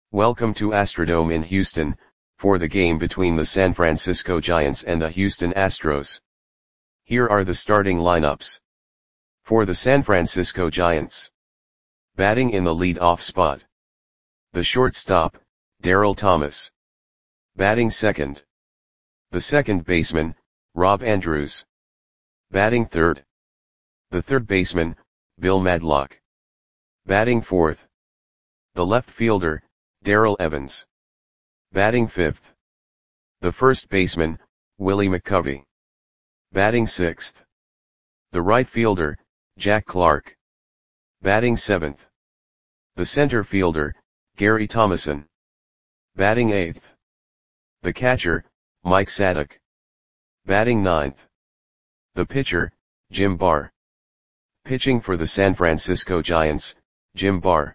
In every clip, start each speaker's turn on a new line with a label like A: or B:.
A: Welcome to Astrodome in Houston, for the game between the San Francisco Giants and the Houston Astros. Here are the starting lineups. For the San Francisco Giants. Batting in the lead-off spot. The shortstop, Darryl Thomas. Batting second. The second baseman, Rob Andrews. Batting third. The third baseman, Bill Madlock. Batting fourth. The left fielder, Darrell Evans. Batting fifth. The first baseman, Willie McCovey. Batting sixth. The right fielder, Jack Clark. Batting seventh. The center fielder, Gary Thomasson. Batting eighth. The catcher, Mike Sadek. Batting ninth. The pitcher, Jim Barr. Pitching for the San Francisco Giants, Jim Barr.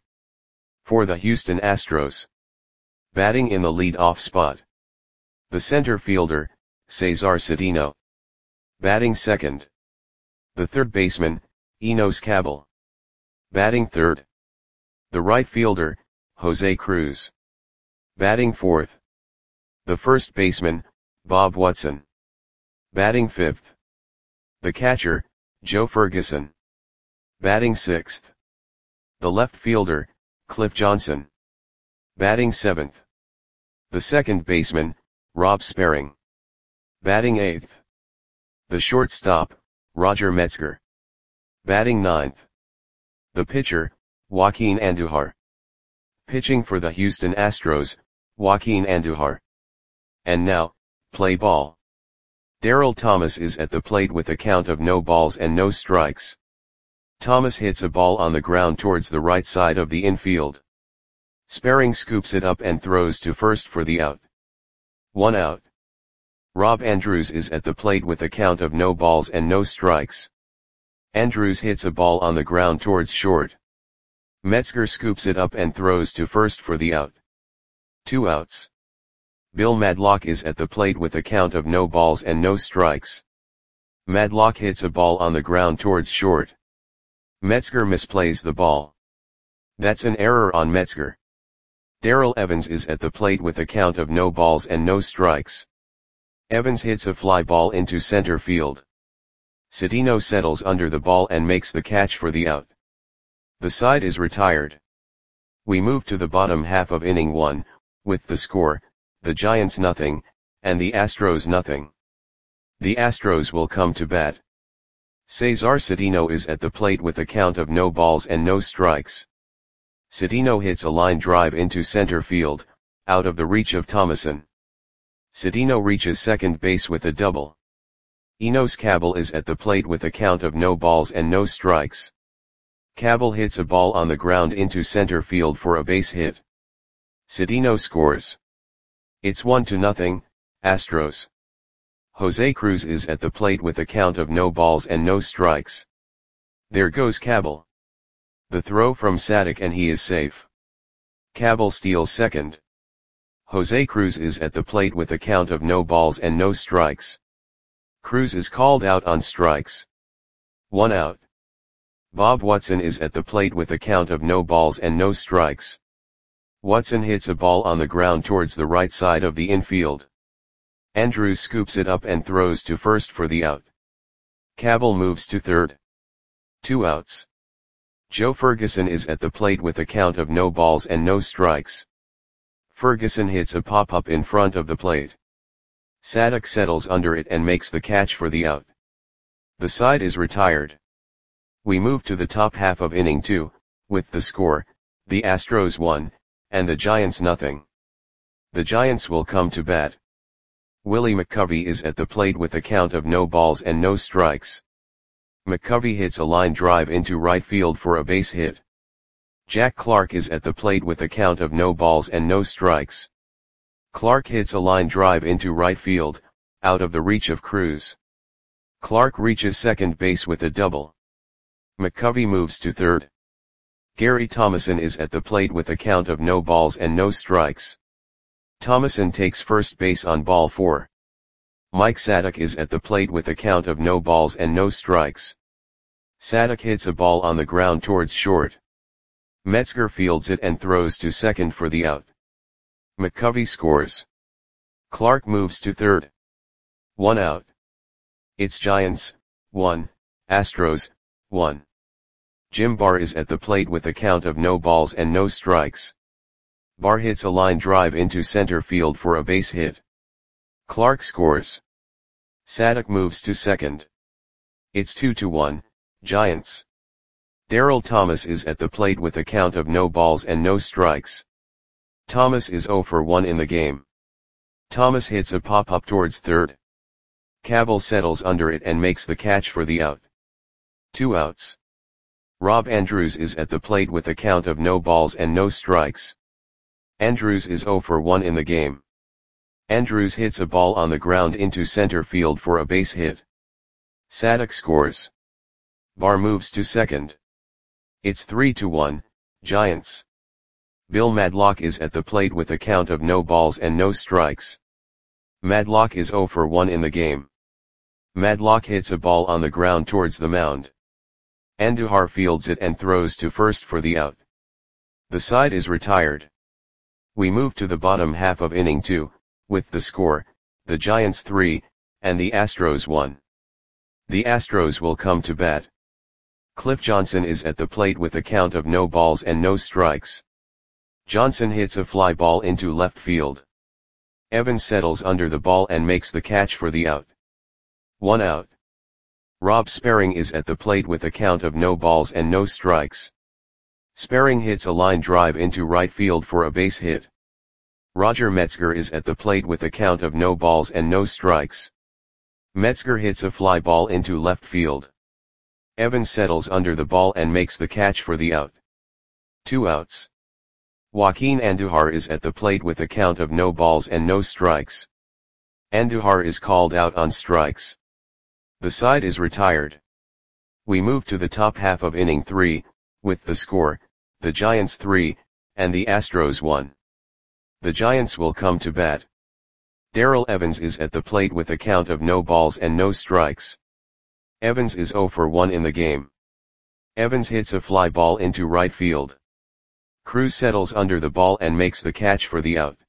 A: For the Houston Astros. Batting in the lead-off spot. The center fielder, Cesar Cedeno. Batting second. The third baseman, Enos Cabell. Batting third. The right fielder, Jose Cruz. Batting fourth. The first baseman, Bob Watson. Batting fifth. The catcher, Joe Ferguson. Batting sixth. The left fielder, Cliff Johnson. Batting seventh. The second baseman, Rob Sparring. Batting eighth. The shortstop, Roger Metzger. Batting ninth. The pitcher, Joaquin Andujar. Pitching for the Houston Astros, Joaquin Andujar. And now, play ball. Darryl Thomas is at the plate with a count of no balls and no strikes. Thomas hits a ball on the ground towards the right side of the infield. Sparring scoops it up and throws to first for the out. 1 out. Rob Andrews is at the plate with a count of no balls and no strikes. Andrews hits a ball on the ground towards short. Metzger scoops it up and throws to first for the out. 2 outs. Bill Madlock is at the plate with a count of no balls and no strikes. Madlock hits a ball on the ground towards short. Metzger misplays the ball. That's an error on Metzger. Darrell Evans is at the plate with a count of no balls and no strikes. Evans hits a fly ball into center field. Cedeno settles under the ball and makes the catch for the out. The side is retired. We move to the bottom half of inning 1, with the score, the Giants nothing, and the Astros nothing. The Astros will come to bat. Cesar Cedeno is at the plate with a count of no balls and no strikes. Cedeno hits a line drive into center field, out of the reach of Thomasson. Cedeno reaches second base with a double. Enos Cabell is at the plate with a count of no balls and no strikes. Cabell hits a ball on the ground into center field for a base hit. Cedeno scores. It's 1-0, Astros. Jose Cruz is at the plate with a count of no balls and no strikes. There goes Cabell. The throw from Sadek and he is safe. Cabell steals second. Jose Cruz is at the plate with a count of no balls and no strikes. Cruz is called out on strikes. 1 out. Bob Watson is at the plate with a count of no balls and no strikes. Watson hits a ball on the ground towards the right side of the infield. Andrews scoops it up and throws to first for the out. Cabell moves to third. 2 outs. Joe Ferguson is at the plate with a count of no balls and no strikes. Ferguson hits a pop-up in front of the plate. Sadek settles under it and makes the catch for the out. The side is retired. We move to the top half of inning 2, with the score, the Astros 1, and the Giants nothing. The Giants will come to bat. Willie McCovey is at the plate with a count of no balls and no strikes. McCovey hits a line drive into right field for a base hit. Jack Clark is at the plate with a count of no balls and no strikes. Clark hits a line drive into right field, out of the reach of Cruz. Clark reaches second base with a double. McCovey moves to third. Gary Thomasson is at the plate with a count of no balls and no strikes. Thomasson takes first base on ball 4. Mike Sadek is at the plate with a count of no balls and no strikes. Sadek hits a ball on the ground towards short. Metzger fields it and throws to second for the out. McCovey scores. Clark moves to third. 1 out. It's Giants, 1, Astros, 1. Jim Barr is at the plate with a count of no balls and no strikes. Barr hits a line drive into center field for a base hit. Clark scores. Sadek moves to second. It's 2-1, Giants. Darrell Thomas is at the plate with a count of no balls and no strikes. Thomas is 0 for 1 in the game. Thomas hits a pop-up towards third. Cabell settles under it and makes the catch for the out. 2 outs. Rob Andrews is at the plate with a count of no balls and no strikes. Andrews is 0 for 1 in the game. Andrews hits a ball on the ground into center field for a base hit. Sadek scores. Barr moves to second. It's 3-1, Giants. Bill Madlock is at the plate with a count of no balls and no strikes. Madlock is 0 for 1 in the game. Madlock hits a ball on the ground towards the mound. Andujar fields it and throws to first for the out. The side is retired. We move to the bottom half of inning 2, with the score, the Giants 3, and the Astros 1. The Astros will come to bat. Cliff Johnson is at the plate with a count of no balls and no strikes. Johnson hits a fly ball into left field. Evans settles under the ball and makes the catch for the out. 1 out. Rob Sperring is at the plate with a count of no balls and no strikes. Sperring hits a line drive into right field for a base hit. Roger Metzger is at the plate with a count of no balls and no strikes. Metzger hits a fly ball into left field. Evans settles under the ball and makes the catch for the out. 2 outs. Joaquin Andujar is at the plate with a count of no balls and no strikes. Andujar is called out on strikes. The side is retired. We move to the top half of inning 3, with the score, the Giants 3, and the Astros 1. The Giants will come to bat. Darrell Evans is at the plate with a count of no balls and no strikes. Evans is 0 for 1 in the game. Evans hits a fly ball into right field. Cruz settles under the ball and makes the catch for the out.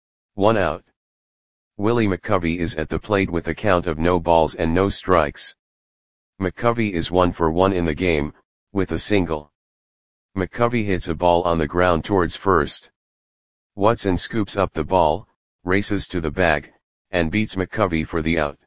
A: 1 out. Willie McCovey is at the plate with a count of no balls and no strikes. McCovey is 1 for 1 in the game, with a single. McCovey hits a ball on the ground towards first. Watson scoops up the ball, races to the bag, and beats McCovey for the out.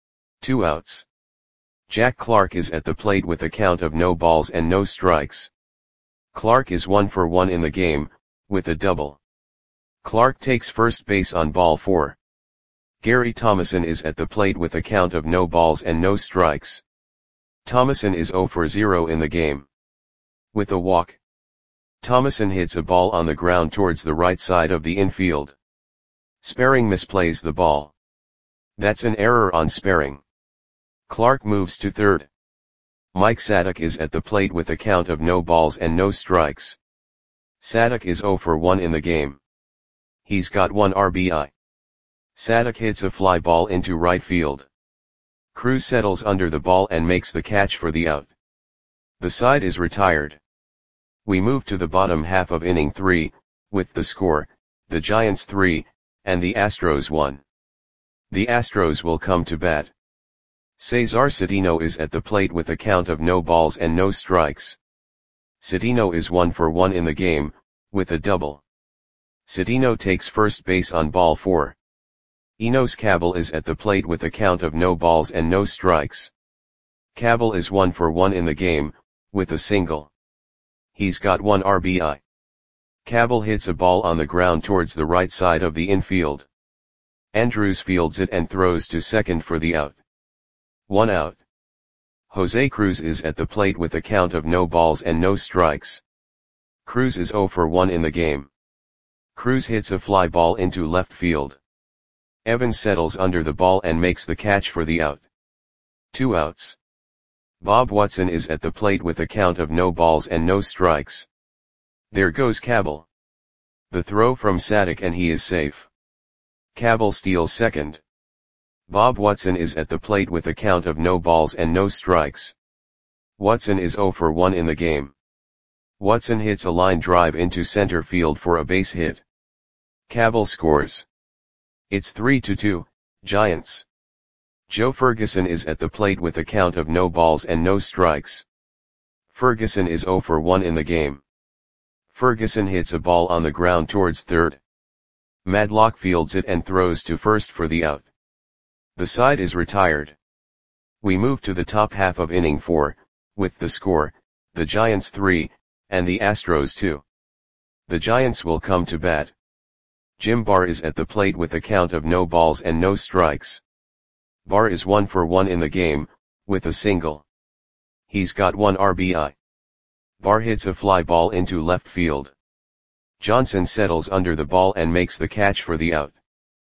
A: 2 outs. Jack Clark is at the plate with a count of no balls and no strikes. Clark is 1 for 1 in the game, with a double. Clark takes first base on ball 4. Gary Thomason is at the plate with a count of no balls and no strikes. Thomason is 0 for 0 in the game. With a walk. Thomason hits a ball on the ground towards the right side of the infield. Sperring misplays the ball. That's an error on Sperring. Clark moves to third. Mike Sadek is at the plate with a count of no balls and no strikes. Sadek is 0 for 1 in the game. He's got 1 RBI. Sadek hits a fly ball into right field. Cruz settles under the ball and makes the catch for the out. The side is retired. We move to the bottom half of inning 3, with the score, the Giants 3, and the Astros 1. The Astros will come to bat. Cesar Cedeno is at the plate with a count of no balls and no strikes. Cedeno is 1 for 1 in the game, with a double. Cedeno takes first base on ball 4. Enos Cabell is at the plate with a count of no balls and no strikes. Cabell is 1 for 1 in the game, with a single. He's got 1 RBI. Cabell hits a ball on the ground towards the right side of the infield. Andrews fields it and throws to second for the out. 1 out. Jose Cruz is at the plate with a count of no balls and no strikes. Cruz is 0 for 1 in the game. Cruz hits a fly ball into left field. Evans settles under the ball and makes the catch for the out. 2 outs. Bob Watson is at the plate with a count of no balls and no strikes. There goes Cabell. The throw from Sadek and he is safe. Cabell steals second. Bob Watson is at the plate with a count of no balls and no strikes. Watson is 0 for 1 in the game. Watson hits a line drive into center field for a base hit. Cavill scores. It's 3-2, Giants. Joe Ferguson is at the plate with a count of no balls and no strikes. Ferguson is 0 for 1 in the game. Ferguson hits a ball on the ground towards third. Madlock fields it and throws to first for the out. The side is retired. We move to the top half of inning 4, with the score, the Giants 3, and the Astros 2. The Giants will come to bat. Jim Barr is at the plate with a count of no balls and no strikes. Barr is 1 for 1 in the game, with a single. He's got 1 RBI. Barr hits a fly ball into left field. Johnson settles under the ball and makes the catch for the out.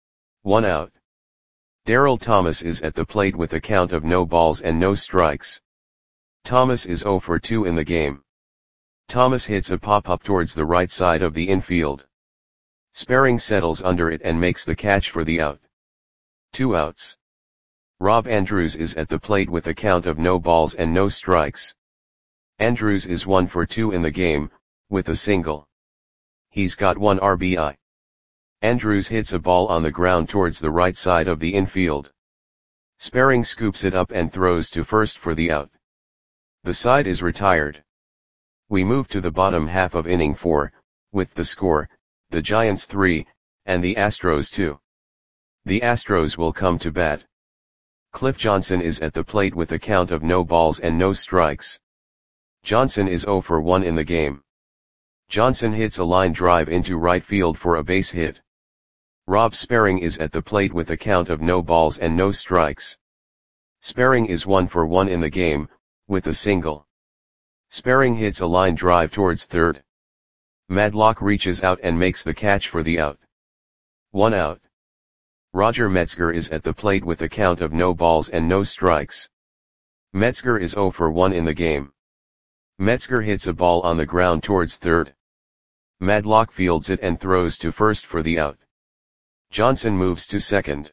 A: 1 out. Darryl Thomas is at the plate with a count of no balls and no strikes. Thomas is 0 for 2 in the game. Thomas hits a pop-up towards the right side of the infield. Sperring settles under it and makes the catch for the out. 2 outs. Rob Andrews is at the plate with a count of no balls and no strikes. Andrews is 1 for 2 in the game, with a single. He's got 1 RBI. Andrews hits a ball on the ground towards the right side of the infield. Sperring scoops it up and throws to first for the out. The side is retired. We move to the bottom half of inning 4, with the score, the Giants 3, and the Astros 2. The Astros will come to bat. Cliff Johnson is at the plate with a count of no balls and no strikes. Johnson is 0 for 1 in the game. Johnson hits a line drive into right field for a base hit. Rob Sperring is at the plate with a count of no balls and no strikes. Sperring is 1 for 1 in the game, with a single. Sperring hits a line drive towards third. Madlock reaches out and makes the catch for the out. 1 out. Roger Metzger is at the plate with a count of no balls and no strikes. Metzger is 0 for 1 in the game. Metzger hits a ball on the ground towards third. Madlock fields it and throws to first for the out. Johnson moves to second.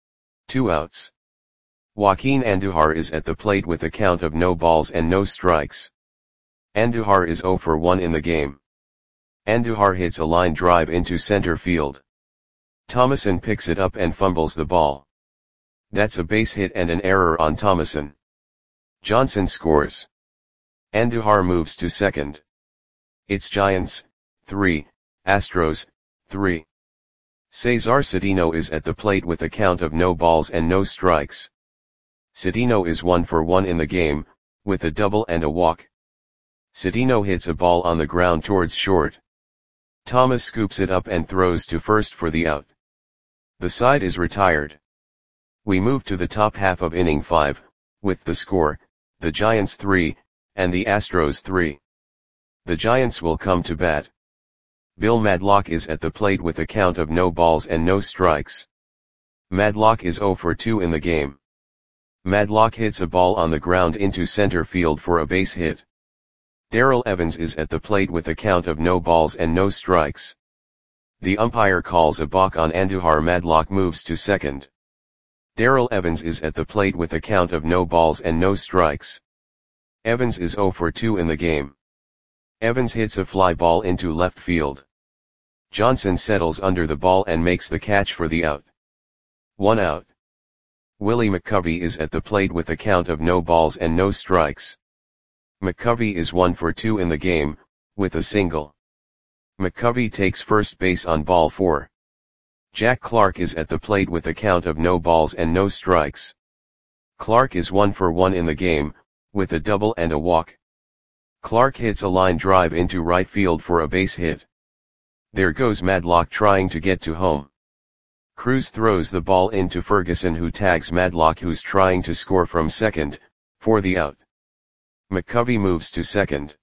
A: 2 outs. Joaquin Andujar is at the plate with a count of no balls and no strikes. Andujar is 0 for 1 in the game. Andujar hits a line drive into center field. Thomason picks it up and fumbles the ball. That's a base hit and an error on Thomason. Johnson scores. Andujar moves to second. It's Giants 3, Astros 3. Cesar Cedeno is at the plate with a count of no balls and no strikes. Cedeno is 1 for 1 in the game, with a double and a walk. Cedeno hits a ball on the ground towards short. Thomas scoops it up and throws to first for the out. The side is retired. We move to the top half of inning 5, with the score, the Giants 3, and the Astros 3. The Giants will come to bat. Bill Madlock is at the plate with a count of no balls and no strikes. Madlock is 0 for 2 in the game. Madlock hits a ball on the ground into center field for a base hit. Darrell Evans is at the plate with a count of no balls and no strikes. The umpire calls a balk on Andujar. Madlock moves to second. Darrell Evans is at the plate with a count of no balls and no strikes. Evans is 0 for 2 in the game. Evans hits a fly ball into left field. Johnson settles under the ball and makes the catch for the out. 1 out. Willie McCovey is at the plate with a count of no balls and no strikes. McCovey is 1 for 2 in the game, with a single. McCovey takes first base on ball 4. Jack Clark is at the plate with a count of no balls and no strikes. Clark is 1 for 1 in the game, with a double and a walk. Clark hits a line drive into right field for a base hit. There goes Madlock trying to get to home. Cruz throws the ball into Ferguson, who tags Madlock, who's trying to score from second, for the out. McCovey moves to second.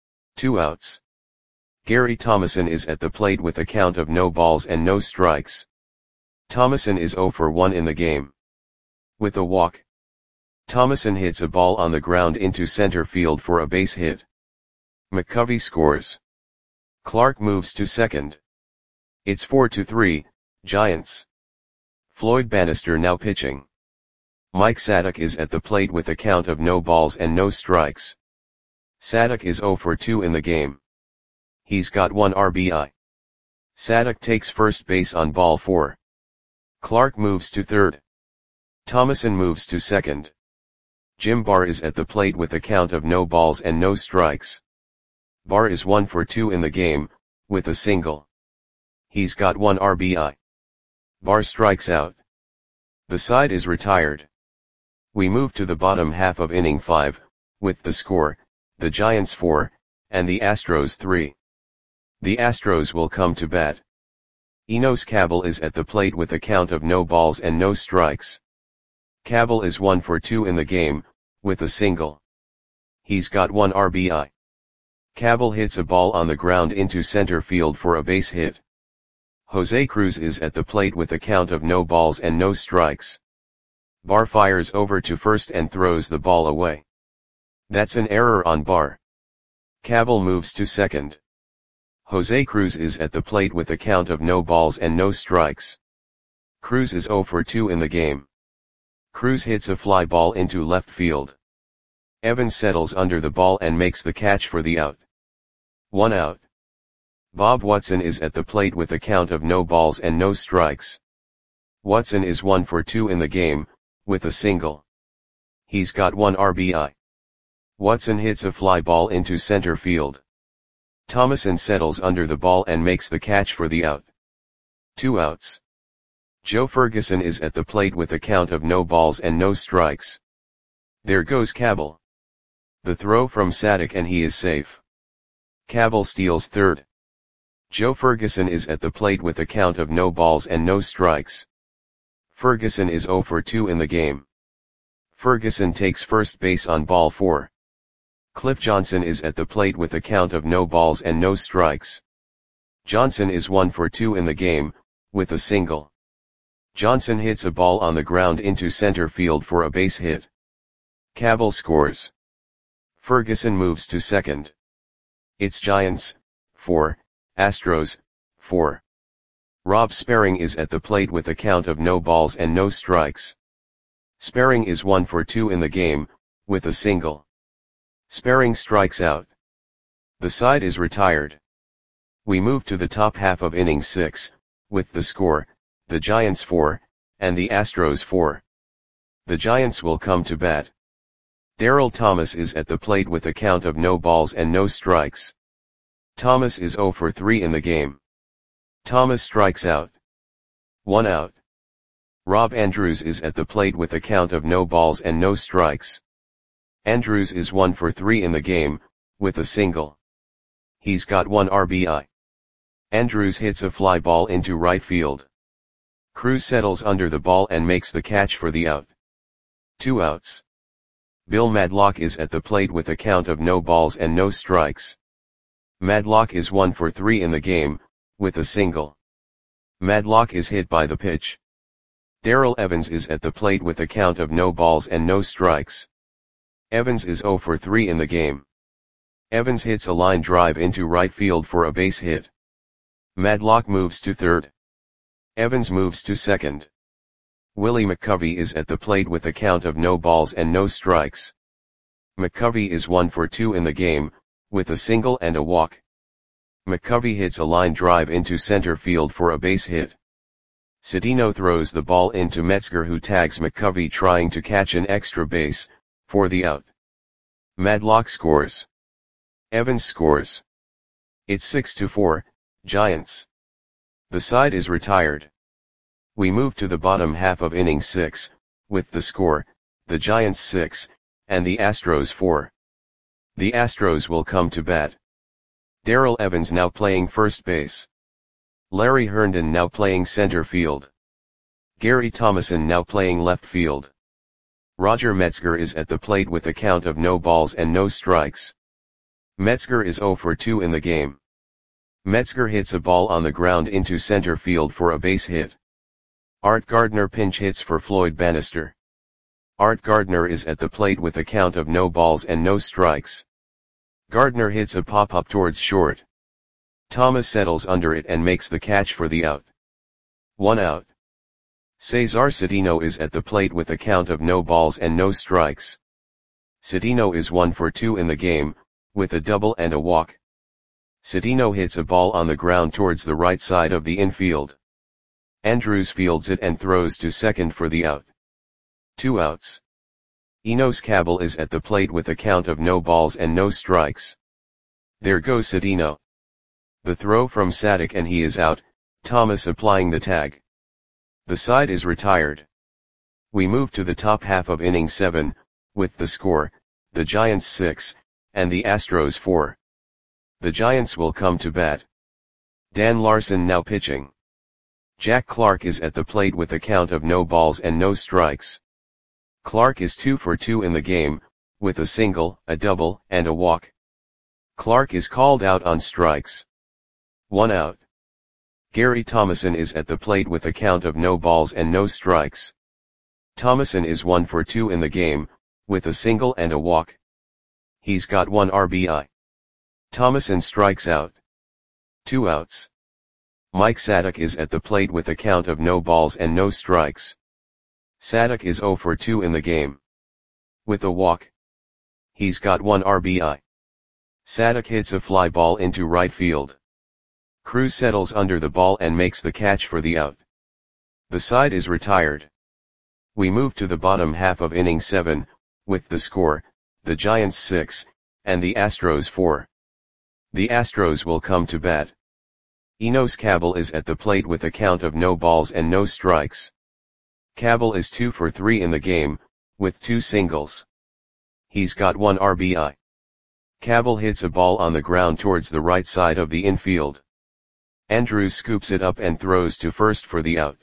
A: 2 outs. Gary Thomason is at the plate with a count of no balls and no strikes. Thomason is 0 for 1 in the game. With a walk. Thomason hits a ball on the ground into center field for a base hit. McCovey scores. Clark moves to second. It's 4-3, Giants. Floyd Bannister now pitching. Mike Sadek is at the plate with a count of no balls and no strikes. Sadek is 0 for 2 in the game. He's got 1 RBI. Sadek takes first base on ball 4. Clark moves to third. Thomason moves to second. Jim Barr is at the plate with a count of no balls and no strikes. Barr is 1 for 2 in the game, with a single. He's got 1 RBI. Barr strikes out. The side is retired. We move to the bottom half of inning 5, with the score, the Giants 4, and the Astros 3. The Astros will come to bat. Enos Cabell is at the plate with a count of no balls and no strikes. Cabell is 1 for 2 in the game, with a single. He's got 1 RBI. Cabell hits a ball on the ground into center field for a base hit. Jose Cruz is at the plate with a count of no balls and no strikes. Barr fires over to first and throws the ball away. That's an error on Barr. Cabell moves to second. Jose Cruz is at the plate with a count of no balls and no strikes. Cruz is 0 for 2 in the game. Cruz hits a fly ball into left field. Evans settles under the ball and makes the catch for the out. 1 out. Bob Watson is at the plate with a count of no balls and no strikes. Watson is 1 for 2 in the game, with a single. He's got 1 RBI. Watson hits a fly ball into center field. Thomason settles under the ball and makes the catch for the out. 2 outs. Joe Ferguson is at the plate with a count of no balls and no strikes. There goes Cabell. The throw from Sadek and he is safe. Cabell steals third. Joe Ferguson is at the plate with a count of no balls and no strikes. Ferguson is 0 for 2 in the game. Ferguson takes first base on ball 4. Cliff Johnson is at the plate with a count of no balls and no strikes. Johnson is 1 for 2 in the game, with a single. Johnson hits a ball on the ground into center field for a base hit. Cabell scores. Ferguson moves to second. It's Giants, 4, Astros, 4. Rob Sparring is at the plate with a count of no balls and no strikes. Sparring is 1 for 2 in the game, with a single. Sparring strikes out. The side is retired. We move to the top half of inning 6, with the score, the Giants 4, and the Astros 4. The Giants will come to bat. Darryl Thomas is at the plate with a count of no balls and no strikes. Thomas is 0 for 3 in the game. Thomas strikes out. 1 out. Rob Andrews is at the plate with a count of no balls and no strikes. Andrews is 1 for 3 in the game, with a single. He's got 1 RBI. Andrews hits a fly ball into right field. Cruz settles under the ball and makes the catch for the out. 2 outs. Bill Madlock is at the plate with a count of no balls and no strikes. Madlock is 1 for 3 in the game, with a single. Madlock is hit by the pitch. Darrell Evans is at the plate with a count of no balls and no strikes. Evans is 0 for 3 in the game. Evans hits a line drive into right field for a base hit. Madlock moves to third. Evans moves to second. Willie McCovey is at the plate with a count of no balls and no strikes. McCovey is 1 for 2 in the game, with a single and a walk. McCovey hits a line drive into center field for a base hit. Cedeno throws the ball into Metzger, who tags McCovey trying to catch an extra base, for the out. Madlock scores. Evans scores. It's 6-4, Giants. The side is retired. We move to the bottom half of inning 6, with the score, the Giants 6, and the Astros 4. The Astros will come to bat. Darrell Evans now playing first base. Larry Herndon now playing center field. Gary Thomason now playing left field. Roger Metzger is at the plate with a count of no balls and no strikes. Metzger is 0 for 2 in the game. Metzger hits a ball on the ground into center field for a base hit. Art Gardner pinch hits for Floyd Bannister. Art Gardner is at the plate with a count of no balls and no strikes. Gardner hits a pop-up towards short. Thomas settles under it and makes the catch for the out. 1 out. Cesar Cedeno is at the plate with a count of no balls and no strikes. Cedeno is 1 for 2 in the game, with a double and a walk. Cedeno hits a ball on the ground towards the right side of the infield. Andrews fields it and throws to second for the out. 2 outs. Enos Cabell is at the plate with a count of no balls and no strikes. There goes Cedeno. The throw from Sadek and he is out, Thomas applying the tag. The side is retired. We move to the top half of inning 7, with the score, the Giants 6, and the Astros 4. The Giants will come to bat. Dan Larson now pitching. Jack Clark is at the plate with a count of no balls and no strikes. Clark is 2 for 2 in the game, with a single, a double, and a walk. Clark is called out on strikes. 1 out. Gary Thomason is at the plate with a count of no balls and no strikes. Thomason is 1 for 2 in the game, with a single and a walk. He's got 1 RBI. Thomason strikes out. 2 outs. Mike Sadek is at the plate with a count of no balls and no strikes. Sadek is 0 for 2 in the game. With a walk. He's got 1 RBI. Sadek hits a fly ball into right field. Cruz settles under the ball and makes the catch for the out. The side is retired. We move to the bottom half of inning 7, with the score, the Giants 6, and the Astros 4. The Astros will come to bat. Enos Cabell is at the plate with a count of no balls and no strikes. Cabell is 2 for 3 in the game, with 2 singles. He's got 1 RBI. Cabell hits a ball on the ground towards the right side of the infield. Andrews scoops it up and throws to first for the out.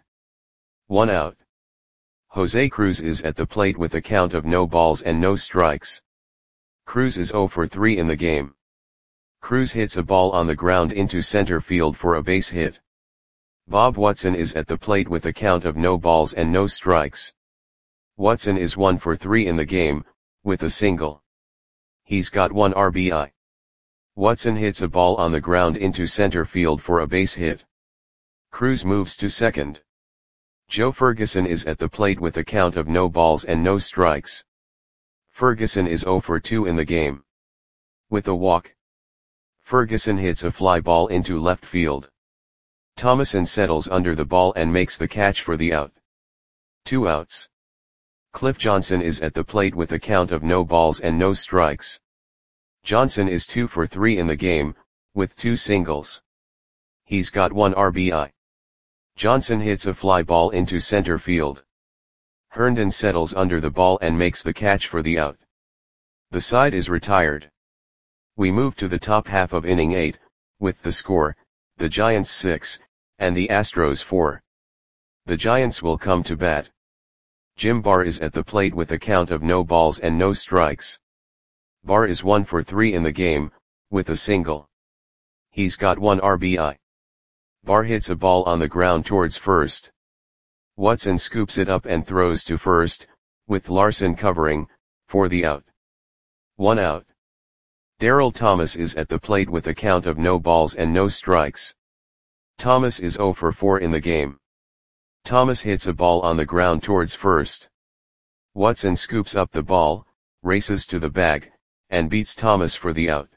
A: 1 out. Jose Cruz is at the plate with a count of no balls and no strikes. Cruz is 0 for 3 in the game. Cruz hits a ball on the ground into center field for a base hit. Bob Watson is at the plate with a count of no balls and no strikes. Watson is 1 for 3 in the game, with a single. He's got 1 RBI. Watson hits a ball on the ground into center field for a base hit. Cruz moves to second. Joe Ferguson is at the plate with a count of no balls and no strikes. Ferguson is 0 for 2 in the game. With a walk. Ferguson hits a fly ball into left field. Thomason settles under the ball and makes the catch for the out. 2 outs. Cliff Johnson is at the plate with a count of no balls and no strikes. Johnson is 2 for 3 in the game, with 2 singles. He's got 1 RBI. Johnson hits a fly ball into center field. Herndon settles under the ball and makes the catch for the out. The side is retired. We move to the top half of inning 8, with the score, the Giants 6, and the Astros 4. The Giants will come to bat. Jim Barr is at the plate with a count of no balls and no strikes. Barr is 1 for 3 in the game, with a single. He's got 1 RBI. Barr hits a ball on the ground towards first. Watson scoops it up and throws to first, with Larson covering, for the out. 1 out. Darryl Thomas is at the plate with a count of no balls and no strikes. Thomas is 0 for 4 in the game. Thomas hits a ball on the ground towards first. Watson scoops up the ball, races to the bag, and beats Thomas for the out.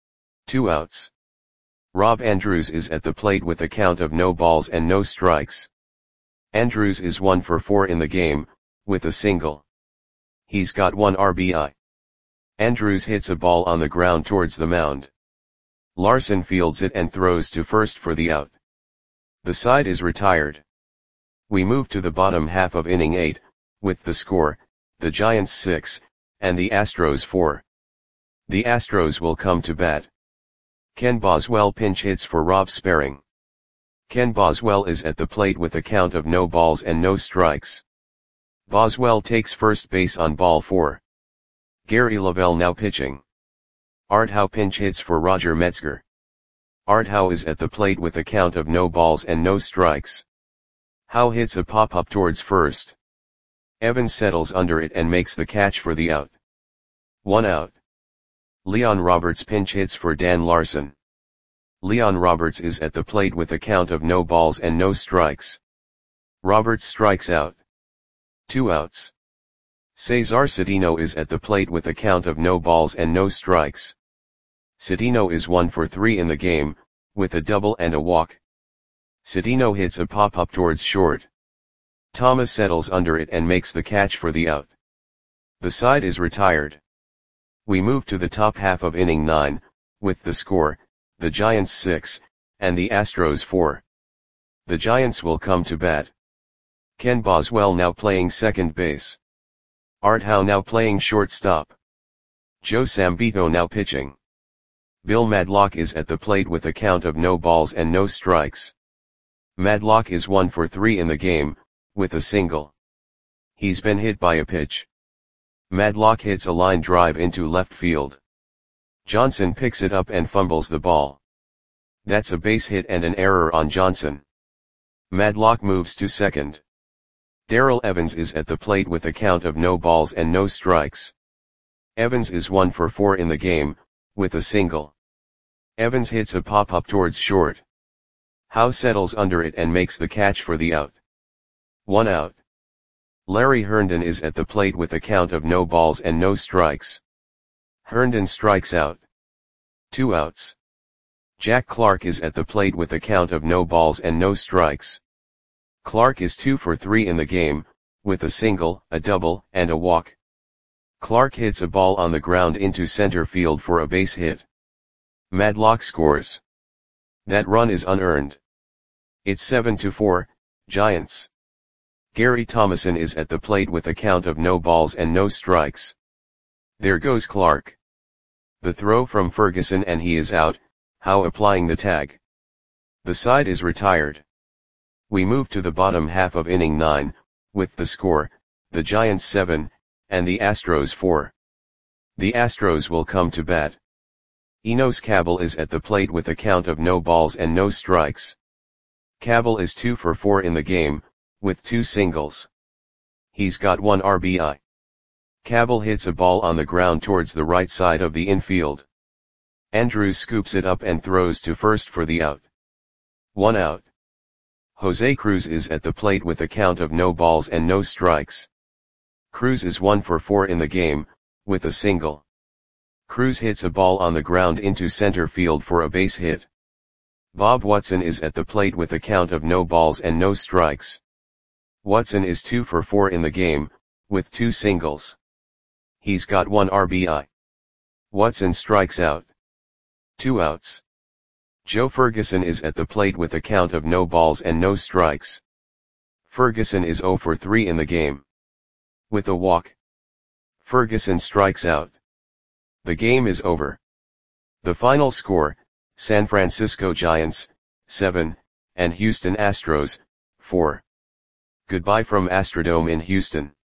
A: 2 outs. Rob Andrews is at the plate with a count of no balls and no strikes. Andrews is 1 for 4 in the game, with a single. He's got 1 RBI. Andrews hits a ball on the ground towards the mound. Larson fields it and throws to first for the out. The side is retired. We move to the bottom half of inning 8, with the score, the Giants 6, and the Astros 4. The Astros will come to bat. Ken Boswell pinch hits for Rob Sparring. Ken Boswell is at the plate with a count of no balls and no strikes. Boswell takes first base on ball 4. Gary Lavelle now pitching. Art Howe pinch hits for Roger Metzger. Art Howe is at the plate with a count of no balls and no strikes. Howe hits a pop-up towards first. Evans settles under it and makes the catch for the out. 1 out. Leon Roberts pinch hits for Dan Larson. Leon Roberts is at the plate with a count of no balls and no strikes. Roberts strikes out. 2 outs. Cesar Cedeno is at the plate with a count of no balls and no strikes. Citino is 1 for 3 in the game, with a double and a walk. Citino hits a pop-up towards short. Thomas settles under it and makes the catch for the out. The side is retired. We move to the top half of inning 9, with the score, the Giants 6, and the Astros 4. The Giants will come to bat. Ken Boswell now playing second base. Art Howe now playing shortstop. Joe Sambito now pitching. Bill Madlock is at the plate with a count of no balls and no strikes. Madlock is 1 for 3 in the game, with a single. He's been hit by a pitch. Madlock hits a line drive into left field. Johnson picks it up and fumbles the ball. That's a base hit and an error on Johnson. Madlock moves to second. Darrell Evans is at the plate with a count of no balls and no strikes. Evans is 1 for 4 in the game, with a single. Evans hits a pop-up towards short. Howe settles under it and makes the catch for the out. 1 out. Larry Herndon is at the plate with a count of no balls and no strikes. Herndon strikes out. 2 outs. Jack Clark is at the plate with a count of no balls and no strikes. Clark is 2 for 3 in the game, with a single, a double, and a walk. Clark hits a ball on the ground into center field for a base hit. Madlock scores. That run is unearned. It's 7-4, Giants. Gary Thomason is at the plate with a count of no balls and no strikes. There goes Clark. The throw from Ferguson and he is out, Howe applying the tag. The side is retired. We move to the bottom half of inning 9, with the score, the Giants 7, and the Astros 4. The Astros will come to bat. Enos Cabell is at the plate with a count of no balls and no strikes. Cabell is 2 for 4 in the game, with 2 singles. He's got 1 RBI. Cabell hits a ball on the ground towards the right side of the infield. Andrews scoops it up and throws to first for the out. 1 out. Jose Cruz is at the plate with a count of no balls and no strikes. Cruz is 1 for 4 in the game, with a single. Cruz hits a ball on the ground into center field for a base hit. Bob Watson is at the plate with a count of no balls and no strikes. Watson is 2 for 4 in the game, with 2 singles. He's got 1 RBI. Watson strikes out. 2 outs. Joe Ferguson is at the plate with a count of no balls and no strikes. Ferguson is 0 for 3 in the game. With a walk. Ferguson strikes out. The game is over. The final score, San Francisco Giants, 7, and Houston Astros, 4. Goodbye from Astrodome in Houston.